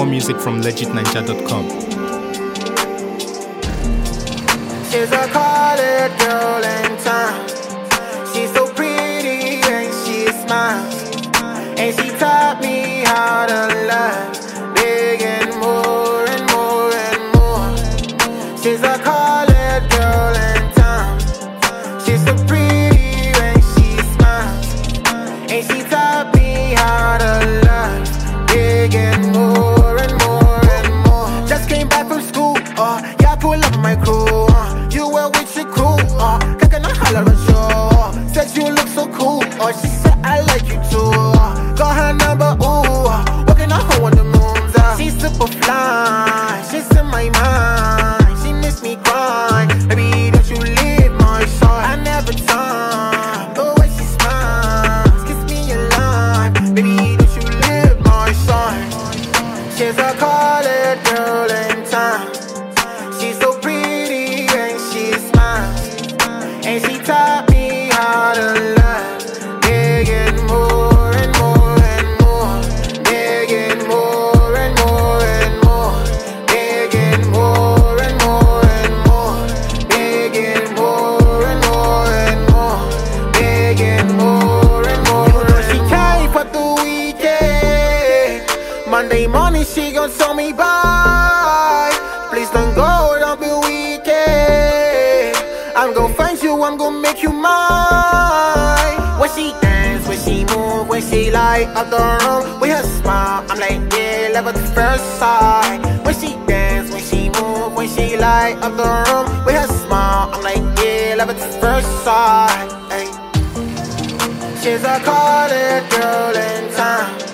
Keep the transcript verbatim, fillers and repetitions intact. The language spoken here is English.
More music from legit ninja dot com. She's a college girl in town. She's so pretty and she smiles, and she taught me how to love, big and more and more and more. She's a college girl in town. She's so pretty and she smiles, and she taught me how to love, big and more and more and more. Just came back from school, uh, yeah, pull up my crew. Uh, you were with your crew, uh, kaka holler at you. Uh, said you look so cool, uh, she said I like you too. Uh, got her number, ooh, uh, working on her on the moons. Uh, she's super fly, she's in my mind. She makes me cry, baby, don't you leave my side. I never time, the way she smiles, kiss me alive, baby, don't you leave my side. She's a college girl in town. She's so pretty and she smiles, and she taught me how to love, big and more and more and more, big and more and more and more, big and more and more and more, big and more and more and more, big and more and more. You know she came for the weekend. Monday morning she gon' tell me bye. Please don't go, don't be wicked. I'm gon' find you, I'm gon' make you mine. When she dance, when she move, when she light up the room with her smile, I'm like, yeah, love at the first sight. When she dance, when she move, when she light up the room with her smile, I'm like, yeah, love at the first sight. Ay. She's a college girl in town.